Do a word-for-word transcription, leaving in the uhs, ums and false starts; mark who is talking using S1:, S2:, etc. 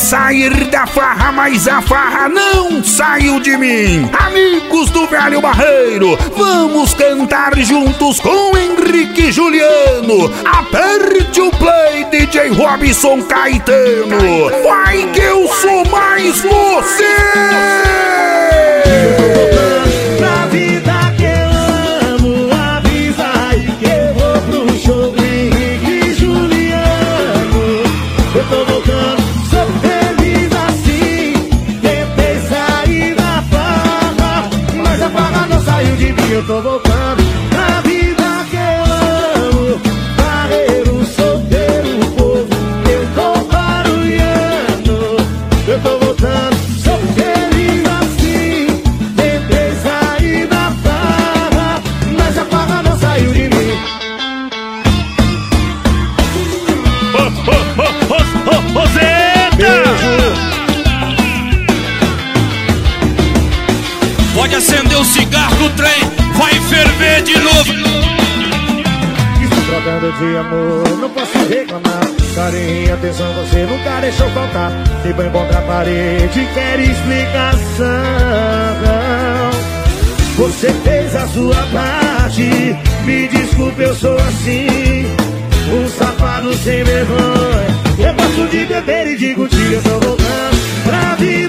S1: sair da farra, mas a farra não saiu de mim. Amigos do Velho Barreiro, vamos cantar juntos com Henrique e Juliano. Aperte o play, D J Robson Caetano. Vai que eu sou mais você.
S2: Pra vida que eu amo, avisa aí que eu vou pro show do Henrique e Juliano. Eu tô voltando, sou feliz assim. Tentei sair da farra, mas a farra não saiu de mim. Eu tô voltando pra vida que eu amo. Barreiro, solteiro, povo, eu tô barulhando. Eu tô voltando, sou feliz assim. Tentei sair da farra, mas a farra não saiu de mim.
S3: Ô, ô, ô, ô, ô, ô, Zeta! Pode acender o cigarro do trem, vai ferver de novo.
S2: Trocando de amor, não posso reclamar. Carinho e atenção você nunca deixou faltar. Se põe contra a parede, quer explicação. Você fez a sua parte, me desculpe, eu sou assim, um safado sem vergonha. Eu gosto de beber e de curtir, eu tô voltando pra vida.